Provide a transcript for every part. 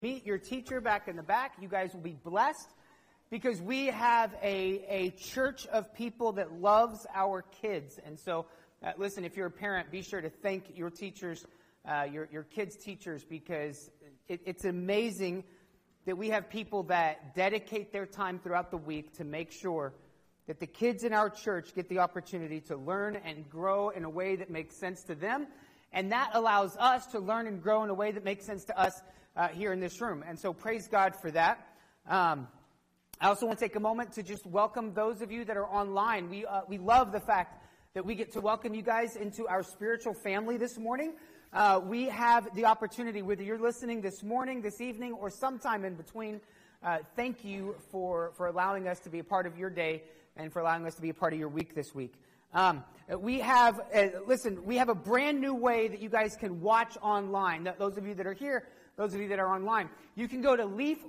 Meet your teacher back in the back. You guys will be blessed because we have a church of people that loves our kids. And so, listen, if you're a parent, be sure to thank your teachers, your kids' teachers, because it's amazing that we have people that dedicate their time throughout the week to make sure that the kids in our church get the opportunity to learn and grow in a way that makes sense to them. And that allows us to learn and grow in a way that makes sense to us here in this room. And so praise God for that. I also want to take a moment to just welcome those of you that are online. We love the fact that we get to welcome you guys into our spiritual family this morning. We have the opportunity, whether you're listening this morning, this evening, or sometime in between, thank you for allowing us to be a part of your day and for allowing us to be a part of your week this week. We have a brand new way that you guys can watch online. Those of you that are here, those of you that are online, you can go to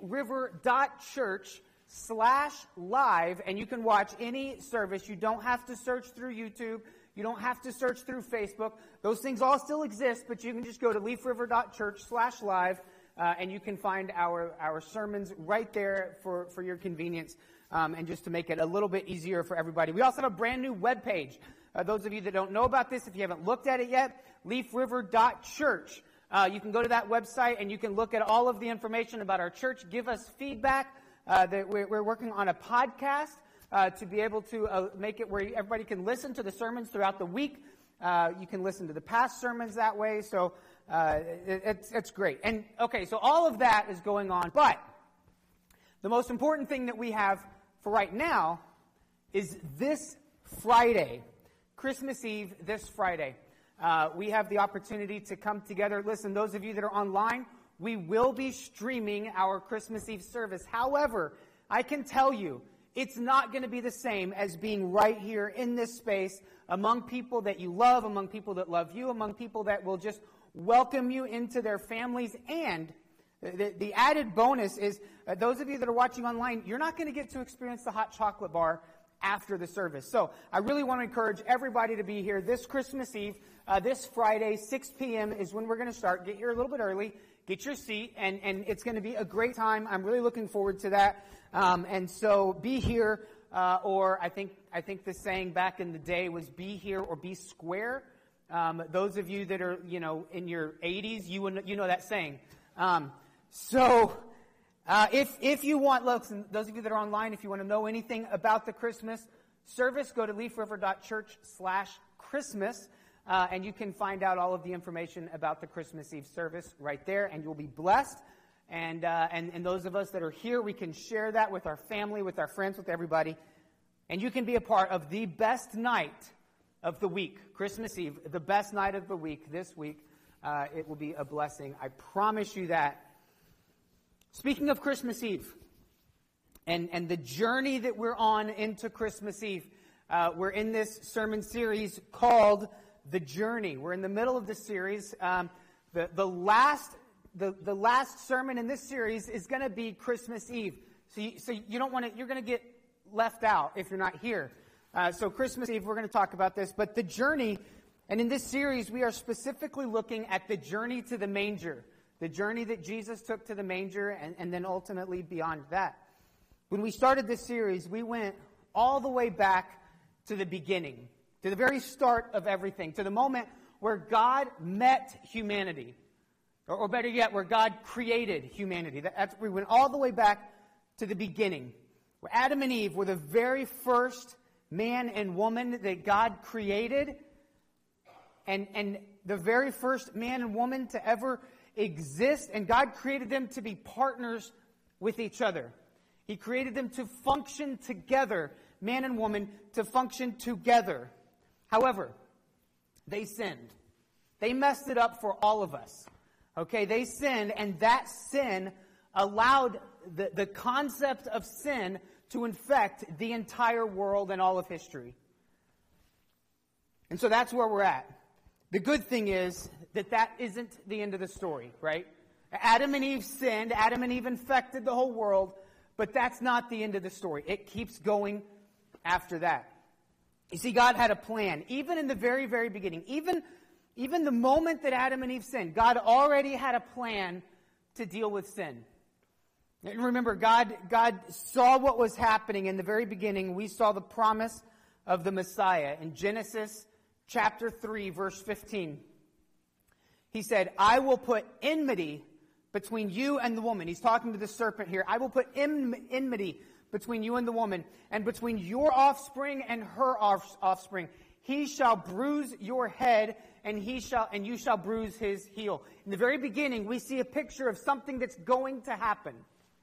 leafriver.church/live and you can watch any service. You don't have to search through YouTube. You don't have to search through Facebook. Those things all still exist, but you can just go to leafriver.church/live and you can find our sermons right there for your convenience. And just to make it a little bit easier for everybody. We also have a brand new webpage. Those of you that don't know about this, if you haven't looked at it yet, leafriver.church. You can go to that website and you can look at all of the information about our church. Give us feedback. That we're working on a podcast to be able to make it where everybody can listen to the sermons throughout the week. You can listen to the past sermons that way. So it's great. And okay, so all of that is going on. But the most important thing that we have for right now is this Friday, Christmas Eve, this Friday. We have the opportunity to come together. Listen, those of you that are online, we will be streaming our Christmas Eve service. However, I can tell you, it's not going to be the same as being right here in this space among people that you love, among people that love you, among people that will just welcome you into their families. And the added bonus is, those of you that are watching online, you're not going to get to experience the hot chocolate bar after the service. So I really want to encourage everybody to be here this Christmas Eve. This Friday, 6 p.m. is when we're going to start. Get here a little bit early. Get your seat, and it's going to be a great time. I'm really looking forward to that. And so be here, or I think the saying back in the day was be here or be square. Those of you that are, in your 80s, you know that saying. If you want, listen, those of you that are online, if you want to know anything about the Christmas service, go to leafriver.church/Christmas, and you can find out all of the information about the Christmas Eve service right there, and you'll be blessed. And those of us that are here, we can share that with our family, with our friends, with everybody, and you can be a part of the best night of the week, Christmas Eve, the best night of the week this week. It will be a blessing. I promise you that. Speaking of Christmas Eve and the journey that we're on into Christmas Eve, we're in this sermon series called The Journey. We're in the middle of the series. The last sermon in this series is going to be Christmas Eve. So you don't want to, you're going to get left out if you're not here. So Christmas Eve, we're going to talk about this. But the journey, and in this series, we are specifically looking at the journey to the manger. The journey that Jesus took to the manger, and then ultimately beyond that. When we started this series, we went all the way back to the beginning, to the very start of everything, to the moment where God met humanity, or better yet, where God created humanity. We went all the way back to the beginning, where Adam and Eve were the very first man and woman that God created, and the very first man and woman to ever exist, and God created them to be partners with each other. He created them to function together, man and woman, to function together. However, they sinned. They messed it up for all of us. Okay, they sinned, and that sin allowed the concept of sin to infect the entire world and all of history. And so that's where we're at. The good thing is that isn't the end of the story, right? Adam and Eve sinned. Adam and Eve infected the whole world. But that's not the end of the story. It keeps going after that. You see, God had a plan. Even in the very, very beginning. Even the moment that Adam and Eve sinned, God already had a plan to deal with sin. And remember, God saw what was happening in the very beginning. We saw the promise of the Messiah in Genesis chapter 3, verse 15. He said, I will put enmity between you and the woman. He's talking to the serpent here. I will put enmity between you and the woman, and between your offspring and her offspring. He shall bruise your head, and you shall bruise his heel. In the very beginning, we see a picture of something that's going to happen.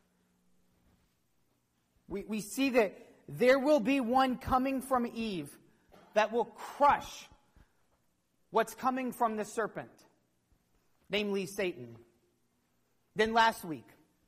We see that there will be one coming from Eve that will crush what's coming from the serpent, namely Satan. Then last week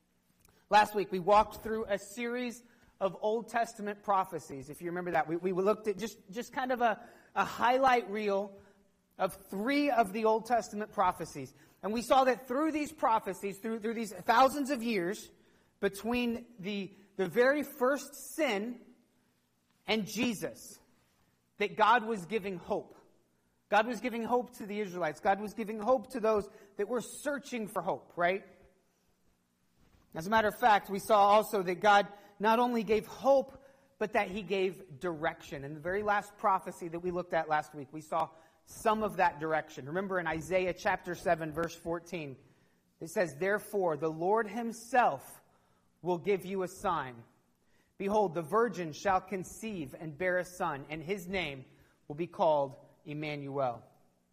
we walked through a series of Old Testament prophecies. If you remember that, we looked at just kind of a highlight reel of 3 of the Old Testament prophecies. And we saw that through these prophecies, through these thousands of years, between the very first sin and Jesus, that God was giving hope. God was giving hope to the Israelites. God was giving hope to those that were searching for hope, right? As a matter of fact, we saw also that God not only gave hope, but that he gave direction. In the very last prophecy that we looked at last week, we saw some of that direction. Remember in Isaiah chapter 7, verse 14, it says, therefore, the Lord himself will give you a sign. Behold, the virgin shall conceive and bear a son, and his name will be called Emmanuel.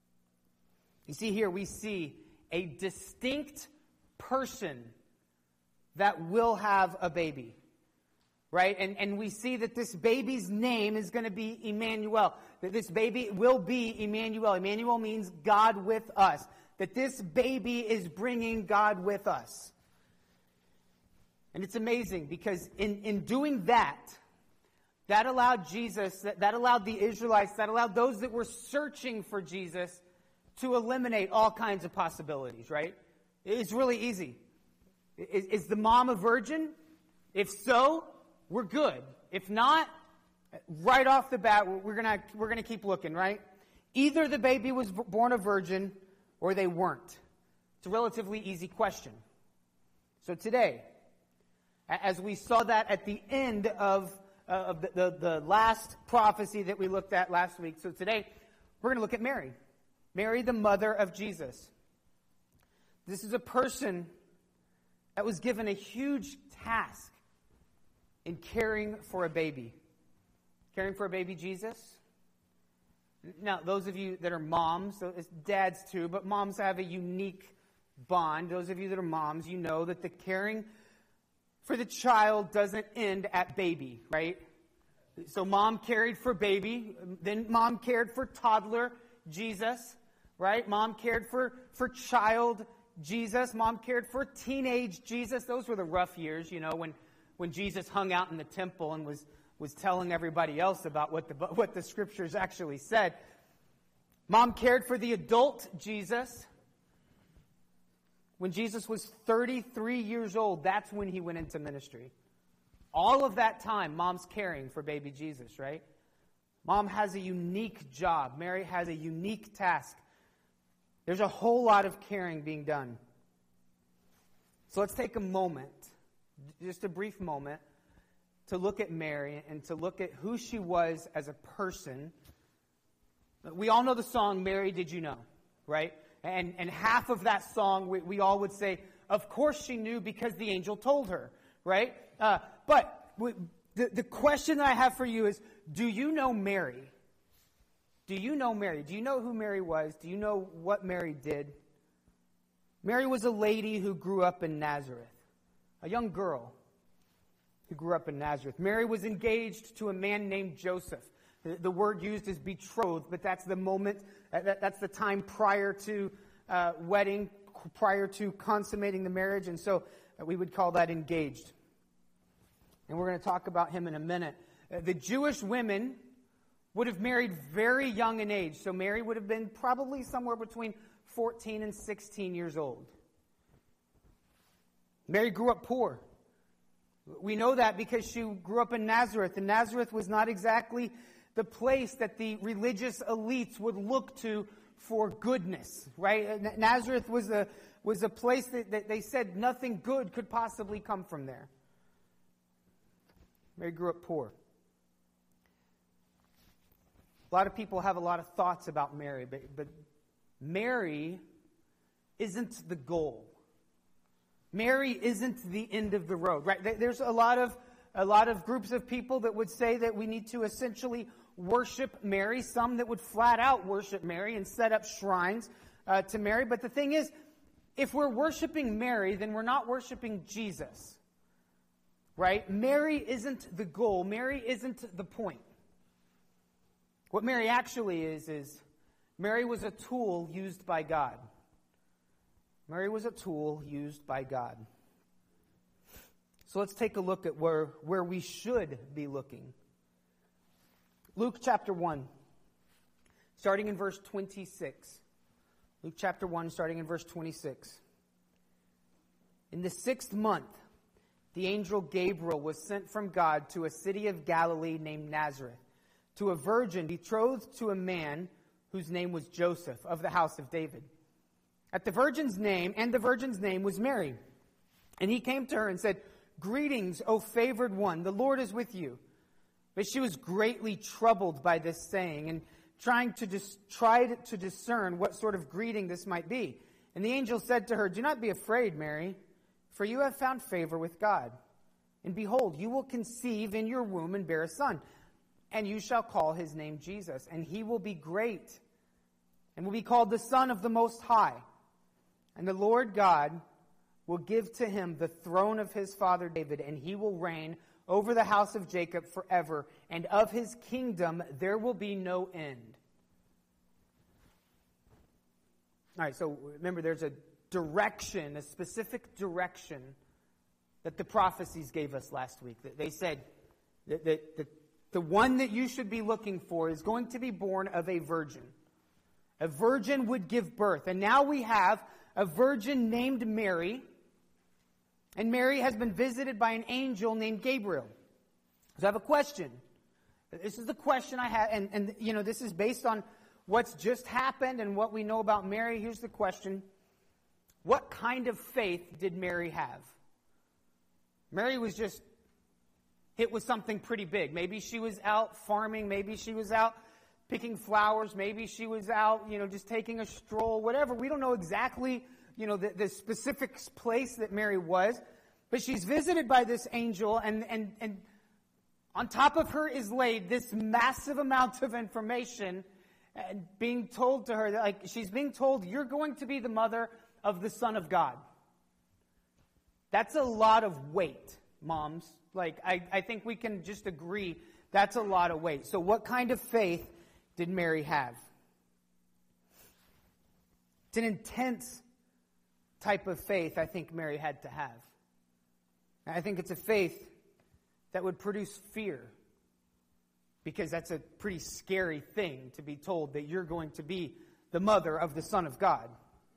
You see here, we see a distinct person that will have a baby. Right? And we see that this baby's name is going to be Emmanuel. That this baby will be Emmanuel. Emmanuel means God with us. That this baby is bringing God with us. And it's amazing because in doing that allowed Jesus, that allowed the Israelites, that allowed those that were searching for Jesus to eliminate all kinds of possibilities, right? It's really easy. Is the mom a virgin? If so, we're good. If not, right off the bat, we're gonna keep looking, right? Either the baby was born a virgin or they weren't. It's a relatively easy question. So today, as we saw that at the end of the last prophecy that we looked at last week, so today we're going to look at Mary. Mary, the mother of Jesus. This is a person that was given a huge task in caring for a baby. Caring for a baby Jesus. Now, those of you that are moms, so it's dads too, but moms have a unique bond. Those of you that are moms, you know that the caring for the child doesn't end at baby, right? So mom cared for baby, then mom cared for toddler Jesus, right? Mom cared for child Jesus. Mom cared for teenage Jesus. Those were the rough years, you know, when Jesus hung out in the temple and was telling everybody else about what the scriptures actually said. Mom cared for the adult Jesus. When Jesus was 33 years old, that's when he went into ministry. All of that time, mom's caring for baby Jesus, right? Mom has a unique job. Mary has a unique task. There's a whole lot of caring being done. So let's take a moment, just a brief moment, to look at Mary and to look at who she was as a person. We all know the song, Mary, Did You Know? Right? And half of that song, we all would say, of course she knew because the angel told her, right? But the question that I have for you is, do you know Mary? Do you know Mary? Do you know who Mary was? Do you know what Mary did? Mary was a lady who grew up in Nazareth, a young girl who grew up in Nazareth. Mary was engaged to a man named Joseph. The word used is betrothed, but that's the moment, that's the time prior to wedding, prior to consummating the marriage, and so we would call that engaged. And we're going to talk about him in a minute. The Jewish women would have married very young in age, so Mary would have been probably somewhere between 14 and 16 years old. Mary grew up poor. We know that because she grew up in Nazareth, and Nazareth was not exactly the place that the religious elites would look to for goodness, right? Nazareth was was a place that they said nothing good could possibly come from there. Mary grew up poor. A lot of people have a lot of thoughts about Mary, but Mary isn't the goal. Mary isn't the end of the road, right? There's a lot of groups of people that would say that we need to essentially worship Mary, some that would flat out worship Mary and set up shrines to Mary. But the thing is, if we're worshiping Mary, then we're not worshiping Jesus, right? Mary isn't the goal. Mary isn't the point. What Mary actually is Mary was a tool used by God. Mary was a tool used by God. So let's take a look at where we should be looking. Luke chapter 1, starting in verse 26. Luke chapter 1, starting in verse 26. In the 6th month, the angel Gabriel was sent from God to a city of Galilee named Nazareth, to a virgin betrothed to a man whose name was Joseph, of the house of David. The virgin's name was Mary. And he came to her and said, "Greetings, O favored one, the Lord is with you." But she was greatly troubled by this saying, and tried to discern what sort of greeting this might be. And the angel said to her, "Do not be afraid, Mary, for you have found favor with God. And behold, you will conceive in your womb and bear a son, and you shall call his name Jesus. And he will be great, and will be called the Son of the Most High. And the Lord God will give to him the throne of his father David, and he will reign over the house of Jacob forever, and of his kingdom there will be no end." All right, so remember, there's a direction, a specific direction that the prophecies gave us last week. They said that the one that you should be looking for is going to be born of a virgin. A virgin would give birth. And now we have a virgin named Mary, and Mary has been visited by an angel named Gabriel. So I have a question. This is the question I have, and this is based on what's just happened and what we know about Mary. Here's the question. What kind of faith did Mary have? Mary was just hit with something pretty big. Maybe she was out farming. Maybe she was out picking flowers. Maybe she was out, just taking a stroll, whatever. We don't know exactly, the specific place that Mary was. But she's visited by this angel, and on top of her is laid this massive amount of information, and being told to her, she's being told, you're going to be the mother of the Son of God. That's a lot of weight, moms. I think we can just agree that's a lot of weight. So what kind of faith did Mary have? It's an intense type of faith I think Mary had to have. I think it's a faith that would produce fear, because that's a pretty scary thing to be told that you're going to be the mother of the Son of God.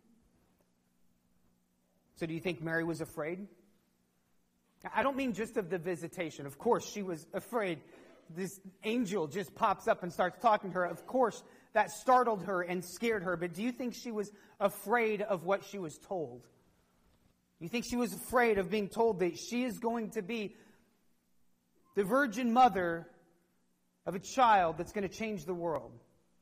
So do you think Mary was afraid? I don't mean just of the visitation. Of course, she was afraid. This angel just pops up and starts talking to her. Of course, that startled her and scared her. But do you think she was afraid of what she was told? You think she was afraid of being told that she is going to be the virgin mother of a child that's going to change the world?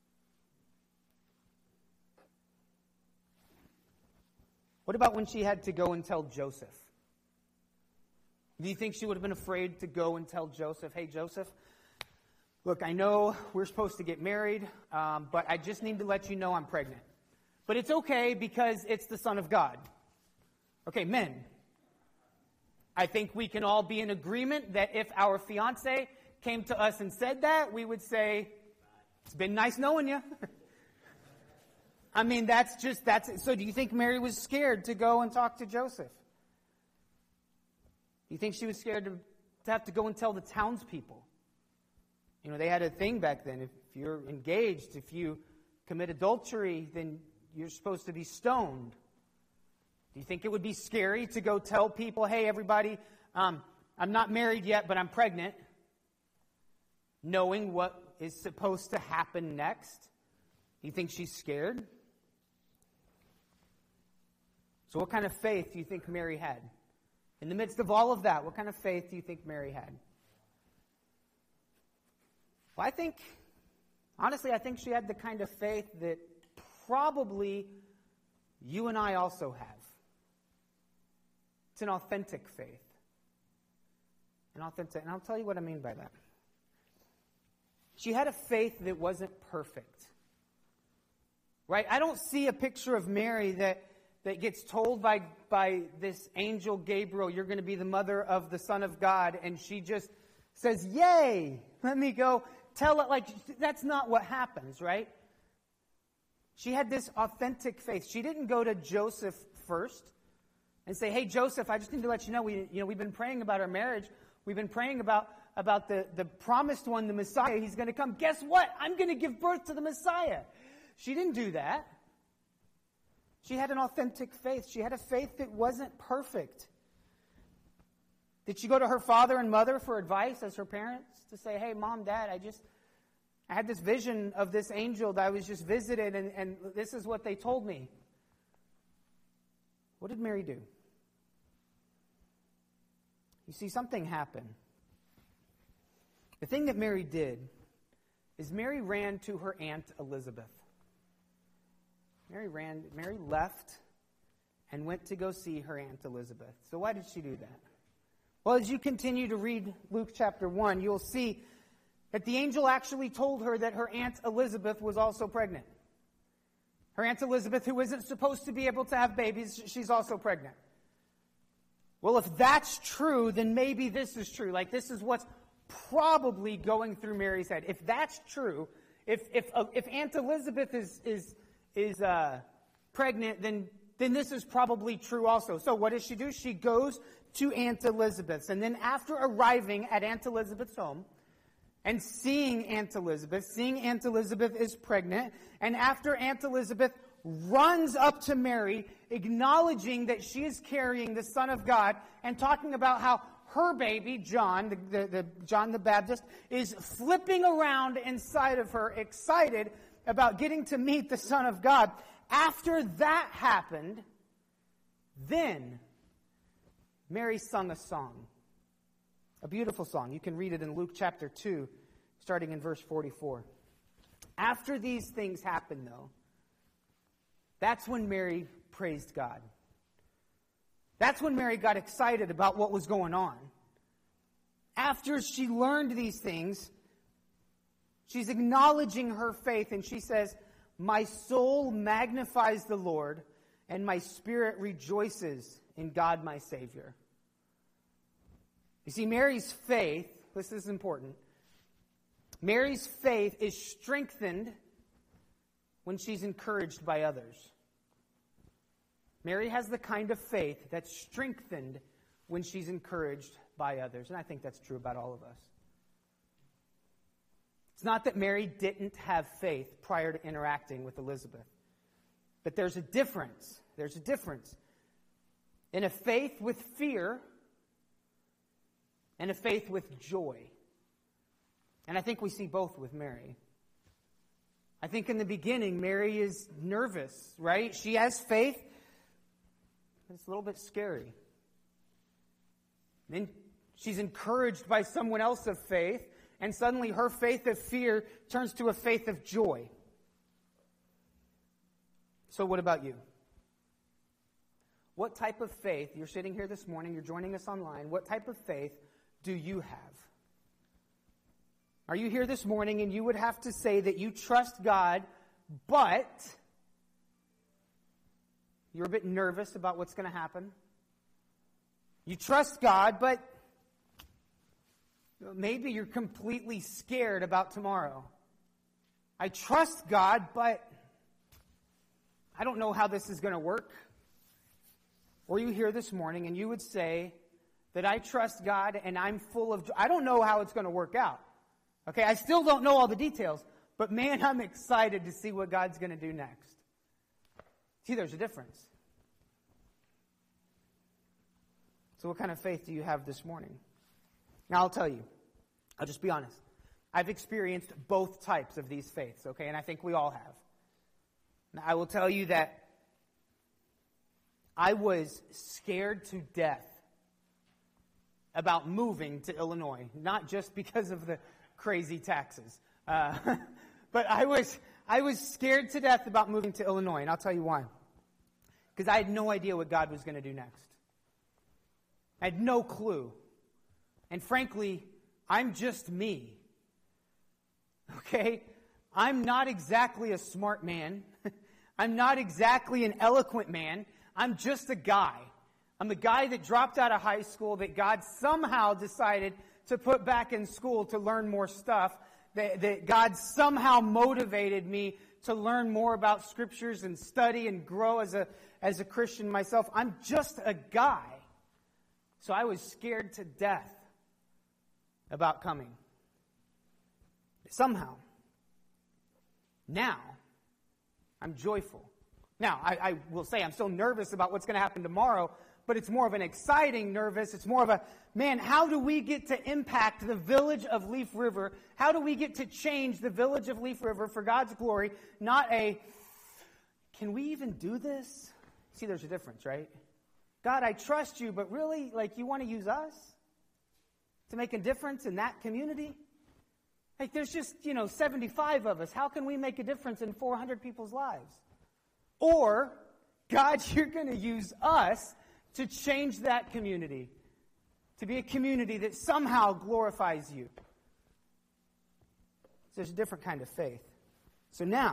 What about when she had to go and tell Joseph? Do you think she would have been afraid to go and tell Joseph, "Hey, Joseph, look, I know we're supposed to get married, but I just need to let you know I'm pregnant. But it's okay because it's the Son of God." Okay, men, I think we can all be in agreement that if our fiance came to us and said that, we would say, "It's been nice knowing you." I mean, that's it. So do you think Mary was scared to go and talk to Joseph? Do you think she was scared to have to go and tell the townspeople? They had a thing back then. If you're engaged, if you commit adultery, then you're supposed to be stoned. Do you think it would be scary to go tell people, "Hey, everybody, I'm not married yet, but I'm pregnant," knowing what is supposed to happen next? Do you think she's scared? So what kind of faith do you think Mary had? In the midst of all of that, what kind of faith do you think Mary had? Well, honestly, I think she had the kind of faith that probably you and I also have. It's an authentic faith. And I'll tell you what I mean by that. She had a faith that wasn't perfect. Right? I don't see a picture of Mary that gets told by this angel Gabriel, you're going to be the mother of the Son of God, and she just says, yay, let me go tell it. Like, that's not what happens, right? She had this authentic faith. She didn't go to Joseph first and say, hey, Joseph, I just need to let you know, we've been praying about our marriage. We've been praying about the promised one, the Messiah. He's going to come. Guess what? I'm going to give birth to the Messiah. She didn't do that. She had an authentic faith. She had a faith that wasn't perfect. Did she go to her father and mother for advice as her parents to say, hey, Mom, Dad, I had this vision of this angel that I was just visited, and this is what they told me? What did Mary do? You see, something happened. The thing that Mary did is Mary ran to her Aunt Elizabeth. Mary left and went to go see her Aunt Elizabeth. So why did she do that? Well, as you continue to read Luke chapter 1, you'll see that the angel actually told her that her Aunt Elizabeth was also pregnant. Her Aunt Elizabeth, who isn't supposed to be able to have babies, she's also pregnant. Well, if that's true, then maybe this is true. Like, this is what's probably going through Mary's head. If that's true, if Aunt Elizabeth is pregnant, then this is probably true also. So what does she do? She goes to Aunt Elizabeth's. And then after arriving at Aunt Elizabeth's home and seeing Aunt Elizabeth is pregnant, and after Aunt Elizabeth runs up to Mary, acknowledging that she is carrying the Son of God, and talking about how her baby, John, John the Baptist, is flipping around inside of her, excited about getting to meet the Son of God. After that happened, then Mary sung a song. A beautiful song. You can read it in Luke chapter 2, starting in verse 44. After these things happened, though, that's when Mary praised God. That's when Mary got excited about what was going on. After she learned these things, she's acknowledging her faith, and she says, my soul magnifies the Lord, and my spirit rejoices in God my Savior. You see, Mary's faith, this is important, Mary's faith is strengthened when she's encouraged by others. Mary has the kind of faith that's strengthened when she's encouraged by others. And I think that's true about all of us. It's not that Mary didn't have faith prior to interacting with Elizabeth. But there's a difference. There's a difference in a faith with fear and a faith with joy. And I think we see both with Mary. I think in the beginning, Mary is nervous, right? She has faith, but it's a little bit scary. Then she's encouraged by someone else of faith, and suddenly her faith of fear turns to a faith of joy. So what about you? What type of faith, you're sitting here this morning, you're joining us online, what type of faith do you have? Are you here this morning and you would have to say that you trust God, but you're a bit nervous about what's going to happen? You trust God, but maybe you're completely scared about tomorrow. I trust God, but I don't know how this is going to work. Or you here this morning and you would say that I trust God and I'm full of joy. I don't know how it's going to work out. Okay, I still don't know all the details, but man, I'm excited to see what God's going to do next. See, there's a difference. So what kind of faith do you have this morning? Now, I'll tell you. I'll just be honest. I've experienced both types of these faiths, okay, and I think we all have. Now, I will tell you that I was scared to death about moving to Illinois, not just because of the crazy taxes, but I was scared to death about moving to Illinois, and I'll tell you why. Because I had no idea what God was going to do next. I had no clue. And frankly, I'm just me. Okay? I'm not exactly a smart man. I'm not exactly an eloquent man. I'm just a guy. I'm the guy that dropped out of high school that God somehow decided to put back in school to learn more stuff. That God somehow motivated me to learn more about scriptures and study and grow as a Christian myself. I'm just a guy. So I was scared to death about coming. Somehow. Now, I'm joyful. Now, I will say I'm still nervous about what's going to happen tomorrow, but it's more of an exciting nervous. It's more of a, man, how do we get to impact the village of Leaf River? How do we get to change the village of Leaf River for God's glory? Not a, can we even do this? See, there's a difference, right? God, I trust you, but really, you want to use us to make a difference in that community? There's just, 75 of us. How can we make a difference in 400 people's lives? Or, God, you're going to use us to change that community, to be a community that somehow glorifies you. So there's a different kind of faith. So now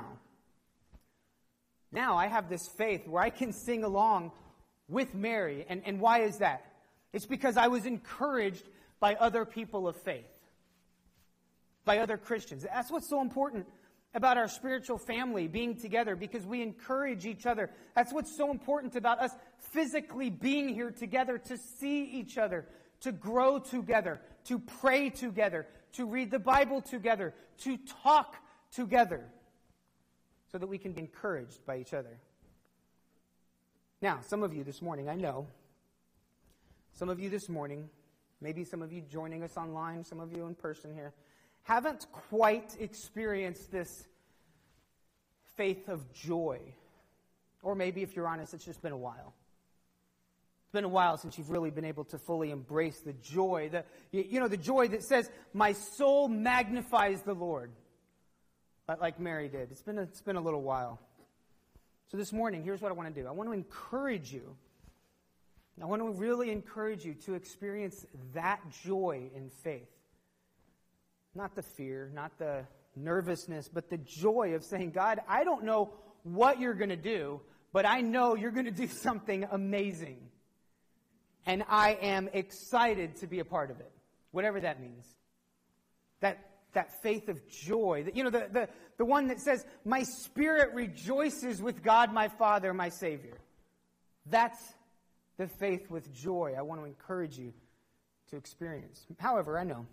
I have this faith where I can sing along with Mary. And why is that? It's because I was encouraged by other people of faith, by other Christians. That's what's so important about our spiritual family being together, because we encourage each other. That's what's so important about us physically being here together, to see each other, to grow together, to pray together, to read the Bible together, to talk together, so that we can be encouraged by each other. Now, some of you this morning, I know, some of you this morning, maybe some of you joining us online, some of you in person here, haven't quite experienced this faith of joy. Or maybe, if you're honest, it's just been a while. It's been a while since you've really been able to fully embrace the joy. The joy that says, my soul magnifies the Lord. Like Mary did. It's been a little while. So this morning, here's what I want to do. I want to encourage you. I want to really encourage you to experience that joy in faith. Not the fear, not the nervousness, but the joy of saying, God, I don't know what you're going to do, but I know you're going to do something amazing. And I am excited to be a part of it, whatever that means. That faith of joy, the one that says, my spirit rejoices with God, my Father, my Savior. That's the faith with joy I want to encourage you to experience. However, I know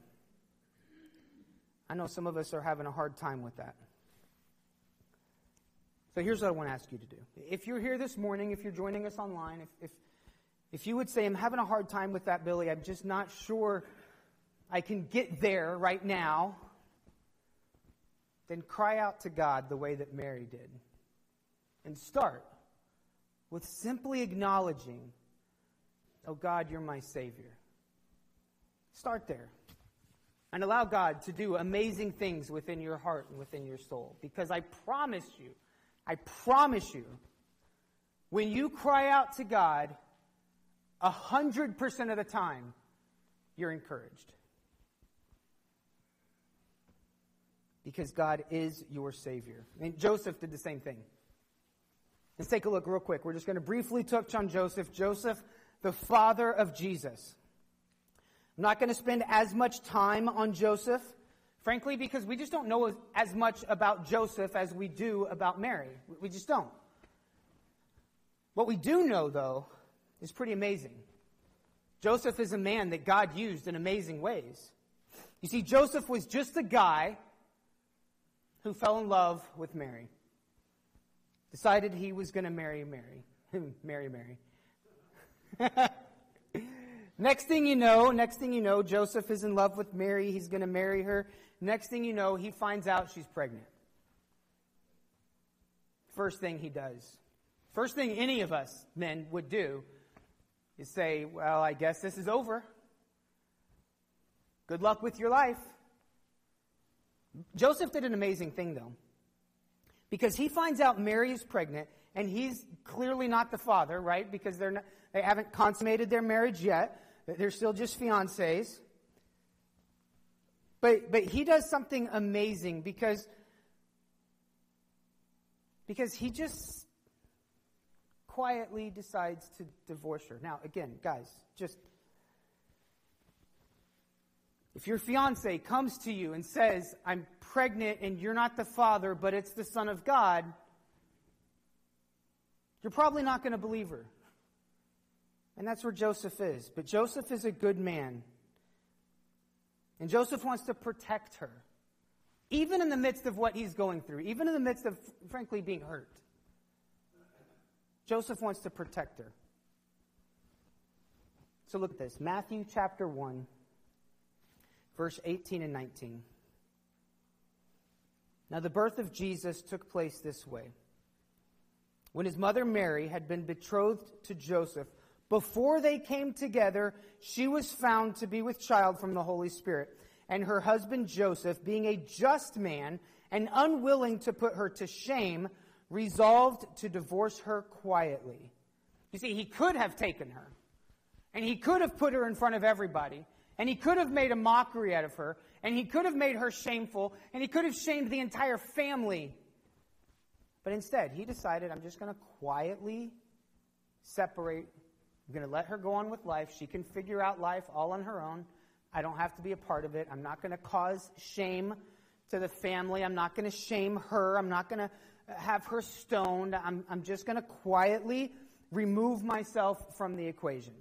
some of us are having a hard time with that. So here's what I want to ask you to do. If you're here this morning, if you're joining us online, if you would say, I'm having a hard time with that, Billy, I'm just not sure I can get there right now, then cry out to God the way that Mary did. And start with simply acknowledging, oh God, you're my Savior. Start there. And allow God to do amazing things within your heart and within your soul. Because I promise you, when you cry out to God, 100% of the time, you're encouraged. Because God is your Savior. And Joseph did the same thing. Let's take a look real quick. We're just going to briefly touch on Joseph. Joseph, the father of Jesus. I'm not going to spend as much time on Joseph, frankly, because we just don't know as much about Joseph as we do about Mary. We just don't. What we do know, though, is pretty amazing. Joseph is a man that God used in amazing ways. You see, Joseph was just a guy who fell in love with Mary. Decided he was going to marry Mary. Mary. Next thing you know, Joseph is in love with Mary. He's going to marry her. Next thing you know, he finds out she's pregnant. First thing he does. First thing any of us men would do is say, well, I guess this is over. Good luck with your life. Joseph did an amazing thing, though, because he finds out Mary is pregnant, and he's clearly not the father, right? Because they haven't consummated their marriage yet. They're still just fiancés. But he does something amazing because he just quietly decides to divorce her. Now, again, guys, just if your fiance comes to you and says, I'm pregnant and you're not the father, but it's the Son of God, you're probably not going to believe her. And that's where Joseph is. But Joseph is a good man. And Joseph wants to protect her. Even in the midst of what he's going through. Even in the midst of, frankly, being hurt. Joseph wants to protect her. So look at this. Matthew chapter 1, verse 18 and 19. Now the birth of Jesus took place this way. When his mother Mary had been betrothed to Joseph, before they came together, she was found to be with child from the Holy Spirit. And her husband Joseph, being a just man and unwilling to put her to shame, resolved to divorce her quietly. You see, he could have taken her, and he could have put her in front of everybody, and he could have made a mockery out of her, and he could have made her shameful, and he could have shamed the entire family. But instead, he decided, I'm just going to quietly separate. I'm going to let her go on with life. She can figure out life all on her own. I don't have to be a part of it. I'm not going to cause shame to the family. I'm not going to shame her. I'm not going to have her stoned. I'm just going to quietly remove myself from the equation.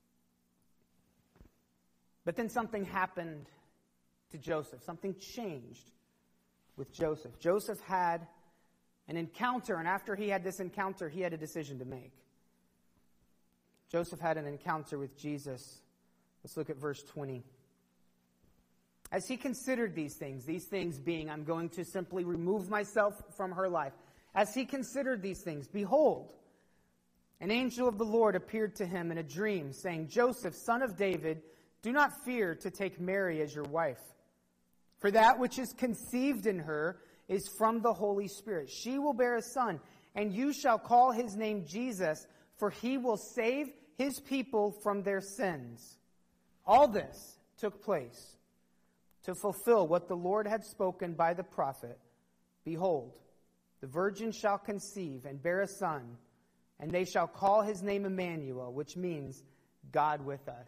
But then something happened to Joseph. Something changed with Joseph. Joseph had an encounter, and after he had this encounter, he had a decision to make. Joseph had an encounter with Jesus. Let's look at verse 20. As he considered these things being, I'm going to simply remove myself from her life. As he considered these things, behold, an angel of the Lord appeared to him in a dream, saying, Joseph, son of David, do not fear to take Mary as your wife. For that which is conceived in her is from the Holy Spirit. She will bear a son, and you shall call his name Jesus, for he will save his people from their sins. All this took place to fulfill what the Lord had spoken by the prophet. Behold, the virgin shall conceive and bear a son, and they shall call his name Emmanuel, which means God with us.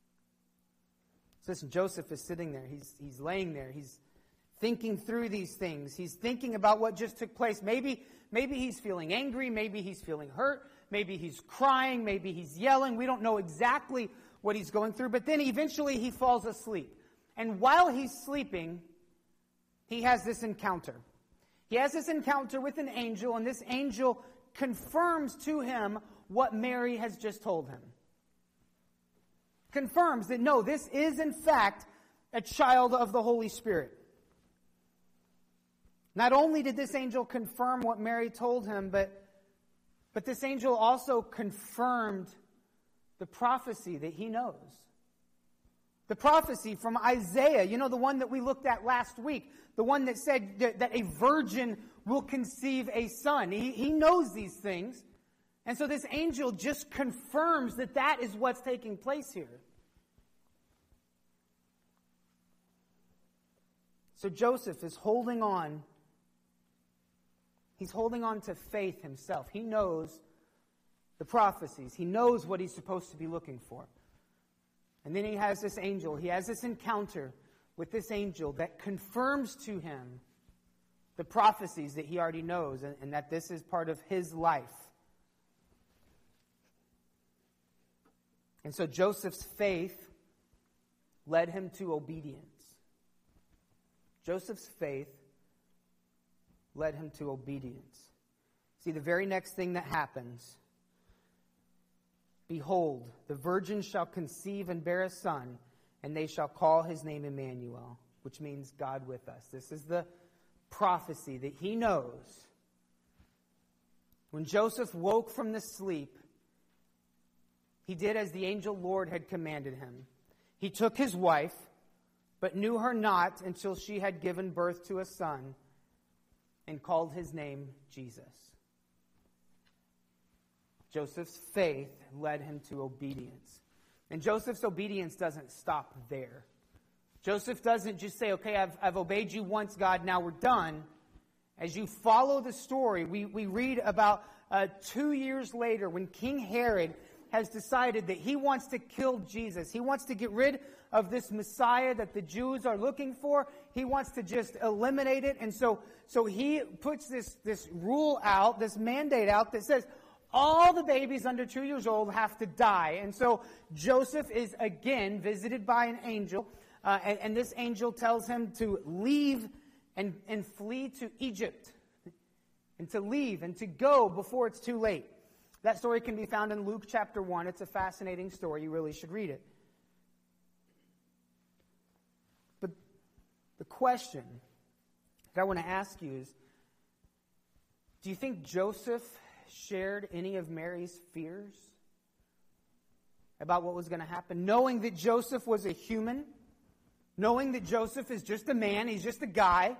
So listen, Joseph is sitting there. He's laying there. He's thinking through these things. He's thinking about what just took place. Maybe he's feeling angry. Maybe he's feeling hurt. Maybe he's crying. Maybe he's yelling. We don't know exactly what he's going through. But then eventually he falls asleep. And while he's sleeping, he has this encounter. He has this encounter with an angel, and this angel confirms to him what Mary has just told him. Confirms that, no, this is in fact a child of the Holy Spirit. Not only did this angel confirm what Mary told him, but this angel also confirmed the prophecy that he knows. The prophecy from Isaiah, the one that we looked at last week, the one that said that a virgin will conceive a son. He knows these things. And so this angel just confirms that is what's taking place here. So Joseph is holding on. He's holding on to faith himself. He knows the prophecies. He knows what he's supposed to be looking for. And then he has this angel. He has this encounter with this angel that confirms to him the prophecies that he already knows, and that this is part of his life. And so Joseph's faith led him to obedience. Joseph's faith led him to obedience. See, the very next thing that happens, behold, the virgin shall conceive and bear a son, and they shall call his name Emmanuel, which means God with us. This is the prophecy that he knows. When Joseph woke from the sleep, he did as the angel Lord had commanded him. He took his wife, but knew her not until she had given birth to a son, and called his name Jesus. Joseph's faith led him to obedience. And Joseph's obedience doesn't stop there. Joseph doesn't just say, okay, I've obeyed you once, God, now we're done. As you follow the story, we read about 2 years later when King Herod has decided that he wants to kill Jesus. He wants to get rid of this Messiah that the Jews are looking for. He wants to just eliminate it. And so he puts this rule out, this mandate out that says all the babies under 2 years old have to die. And so Joseph is again visited by an angel. And this angel tells him to leave and flee to Egypt. And to leave and to go before it's too late. That story can be found in Luke chapter 1. It's a fascinating story. You really should read it. But the question that I want to ask you is, do you think Joseph shared any of Mary's fears about what was going to happen? Knowing that Joseph was a human, knowing that Joseph is just a man, he's just a guy,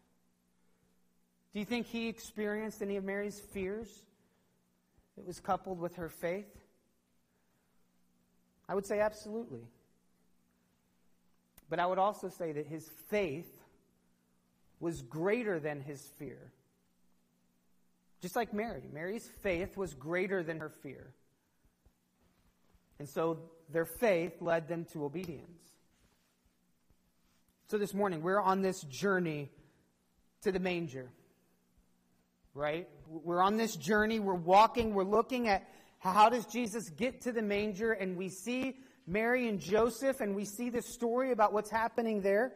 do you think he experienced any of Mary's fears that was coupled with her faith? I would say absolutely. But I would also say that his faith was greater than his fear. Just like Mary. Mary's faith was greater than her fear. And so their faith led them to obedience. So this morning, we're on this journey to the manger. Right? We're on this journey, we're walking, we're looking at how does Jesus get to the manger, and we see Mary and Joseph, and we see the story about what's happening there.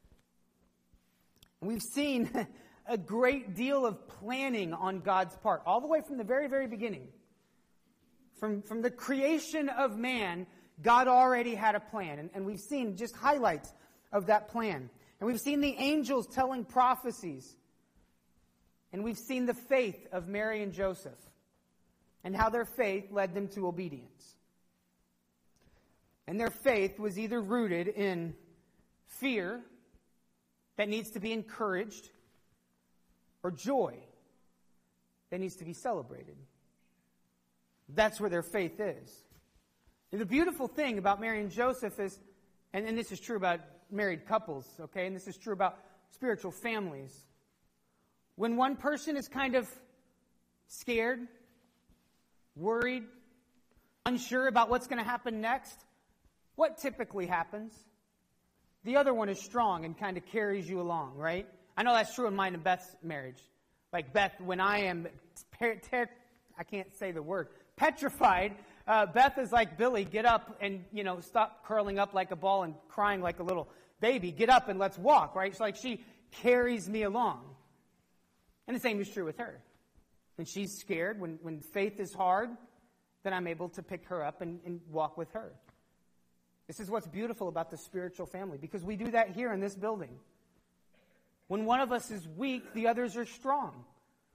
And we've seen a great deal of planning on God's part, all the way from the very, very beginning. From the creation of man, God already had a plan, and we've seen just highlights of that plan. And we've seen the angels telling prophecies. And we've seen the faith of Mary and Joseph and how their faith led them to obedience. And their faith was either rooted in fear that needs to be encouraged or joy that needs to be celebrated. That's where their faith is. And the beautiful thing about Mary and Joseph is, and this is true about married couples, okay, and this is true about spiritual families. When one person is kind of scared, worried, unsure about what's going to happen next, what typically happens? The other one is strong and kind of carries you along, right? I know that's true in mine and Beth's marriage. Like Beth, when I am, I can't say the word, petrified, Beth is like, Billy, get up and, stop curling up like a ball and crying like a little baby. Get up and let's walk, right? It's like she carries me along. And the same is true with her. When she's scared, when faith is hard, then I'm able to pick her up and walk with her. This is what's beautiful about the spiritual family, because we do that here in this building. When one of us is weak, the others are strong.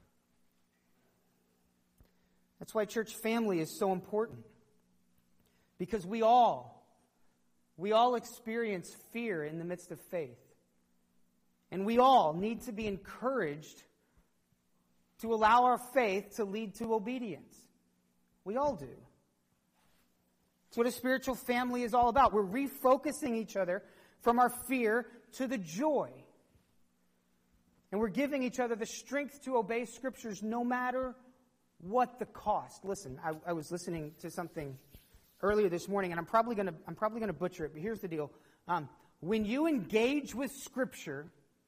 That's why church family is so important. Because we all experience fear in the midst of faith. And we all need to be encouraged to allow our faith to lead to obedience. We all do. It's what a spiritual family is all about. We're refocusing each other from our fear to the joy. And we're giving each other the strength to obey Scriptures no matter what the cost. Listen, I was listening to something earlier this morning, and I'm probably gonna butcher it, but here's the deal. When you engage with Scripture,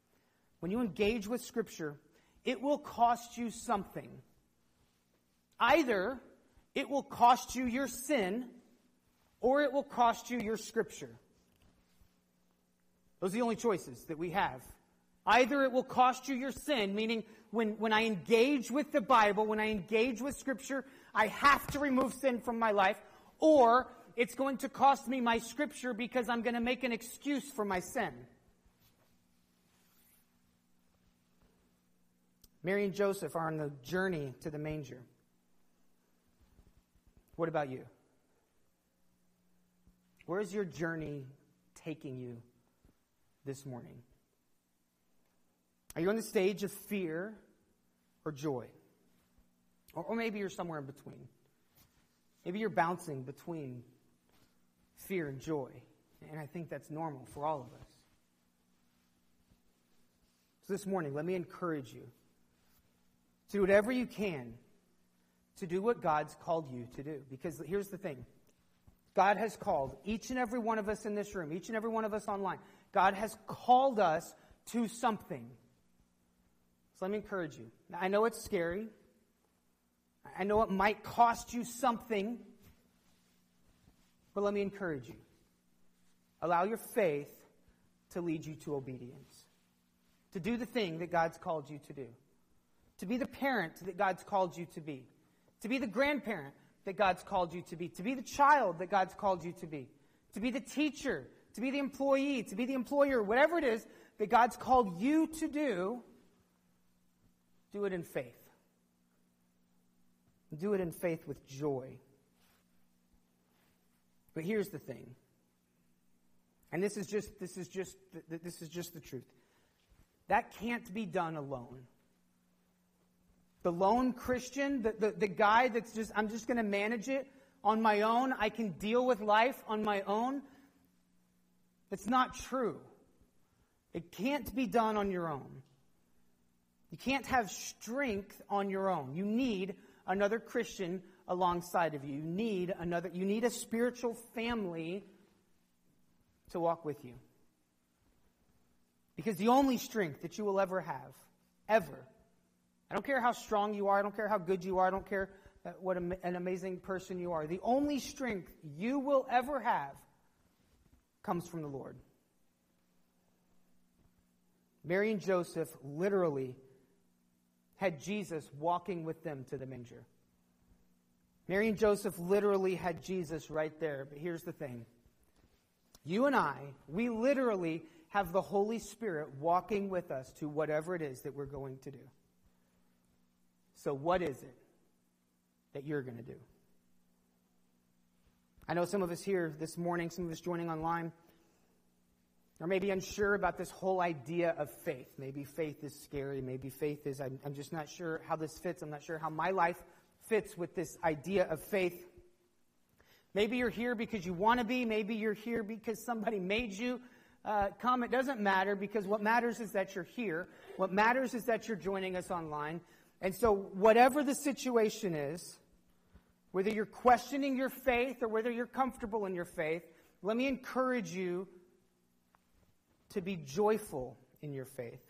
it will cost you something. Either it will cost you your sin, or it will cost you your Scripture. Those are the only choices that we have. Either it will cost you your sin, meaning when I engage with the Bible, when I engage with Scripture, I have to remove sin from my life, or it's going to cost me my Scripture because I'm going to make an excuse for my sin. Mary and Joseph are on the journey to the manger. What about you? Where is your journey taking you this morning? Are you on the stage of fear or joy? Or maybe you're somewhere in between. Maybe you're bouncing between fear and joy. And I think that's normal for all of us. So this morning, let me encourage you to do whatever you can to do what God's called you to do. Because here's the thing. God has called each and every one of us in this room, each and every one of us online. God has called us to something. So let me encourage you. Now, I know it's scary. I know it might cost you something. But let me encourage you. Allow your faith to lead you to obedience. To do the thing that God's called you to do. To be the parent that God's called you to be. To be the grandparent that God's called you to be. To be the child that God's called you to be. To be the teacher. To be the employee. To be the employer. Whatever it is that God's called you to do, do it in faith. Do it in faith with joy. But here's the thing. And this is just the truth. That can't be done alone. The lone Christian, the guy that's just, I'm just going to manage it on my own. I can deal with life on my own. That's not true. It can't be done on your own. You can't have strength on your own. You need another Christian alongside of you. You need a spiritual family to walk with you. Because the only strength that you will ever have, ever, I don't care how strong you are, I don't care how good you are, I don't care what an amazing person you are. The only strength you will ever have comes from the Lord. Mary and Joseph literally had Jesus walking with them to the manger. Mary and Joseph literally had Jesus right there. But here's the thing. You and I, we literally have the Holy Spirit walking with us to whatever it is that we're going to do. So what is it that you're going to do? I know some of us here this morning, some of us joining online, are maybe unsure about this whole idea of faith. Maybe faith is scary. Maybe faith is, I'm just not sure how this fits. I'm not sure how my life fits with this idea of faith. Maybe you're here because you want to be. Maybe you're here because somebody made you come. It doesn't matter, because what matters is that you're here. What matters is that you're joining us online. And so whatever the situation is, whether you're questioning your faith or whether you're comfortable in your faith, let me encourage you to be joyful in your faith.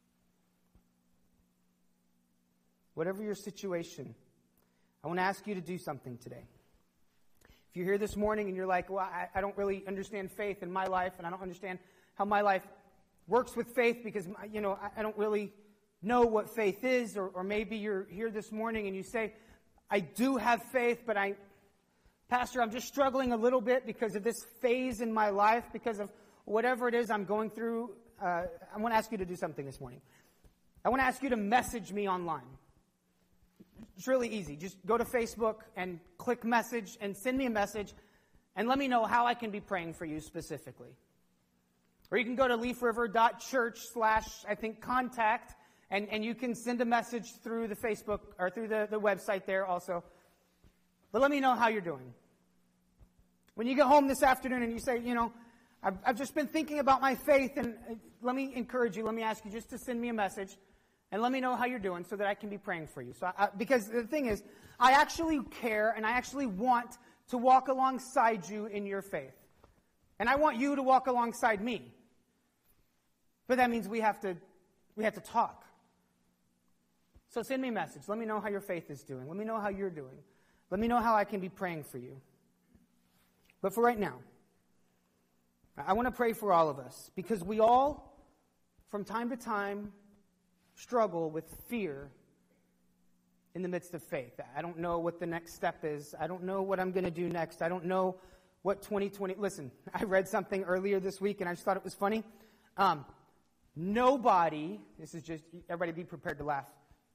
Whatever your situation, I want to ask you to do something today. If you're here this morning and you're like, well, I don't really understand faith in my life, and I don't understand how my life works with faith because, I don't really know what faith is, or maybe you're here this morning and you say, I do have faith, but Pastor, I'm just struggling a little bit because of this phase in my life, because of whatever it is I'm going through. I want to ask you to do something this morning. I want to ask you to message me online. It's really easy. Just go to Facebook and click message and send me a message and let me know how I can be praying for you specifically. Or you can go to leafriver.church/contact and you can send a message through the Facebook or through the website there also. But let me know how you're doing. When you get home this afternoon and you say, I've just been thinking about my faith, and let me encourage you, let me ask you just to send me a message and let me know how you're doing so that I can be praying for you. So, because the thing is, I actually care and I actually want to walk alongside you in your faith. And I want you to walk alongside me. But that means we have to talk. So send me a message. Let me know how your faith is doing. Let me know how you're doing. Let me know how I can be praying for you. But for right now, I want to pray for all of us, because we all, from time to time, struggle with fear in the midst of faith. I don't know what the next step is. I don't know what I'm going to do next. I don't know what 2020... Listen, I read something earlier this week, and I just thought it was funny. Nobody, this is just, everybody be prepared to laugh.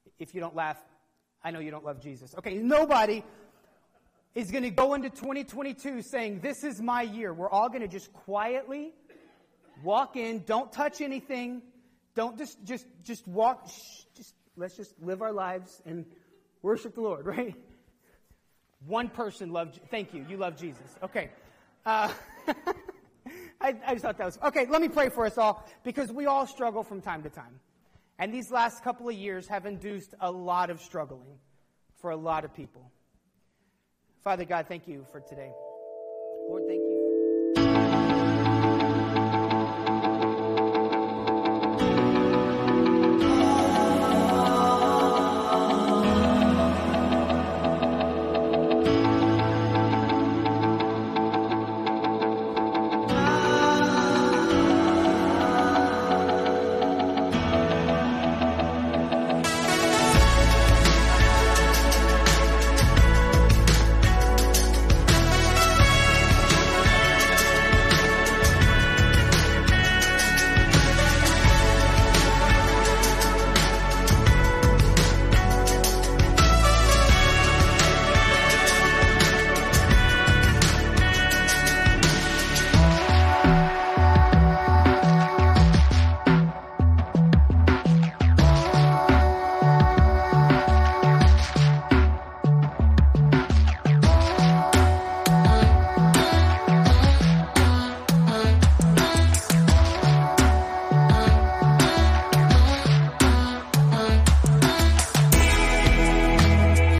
If you don't laugh, I know you don't love Jesus. Okay, nobody is going to go into 2022 saying, this is my year. We're all going to just quietly walk in. Don't touch anything. Don't just walk. Let's just live our lives and worship the Lord, right? One person loved, thank you, you love Jesus. Okay. I just thought that was, okay, let me pray for us all, because we all struggle from time to time. And these last couple of years have induced a lot of struggling for a lot of people. Father God, thank you for today. Lord, thank you.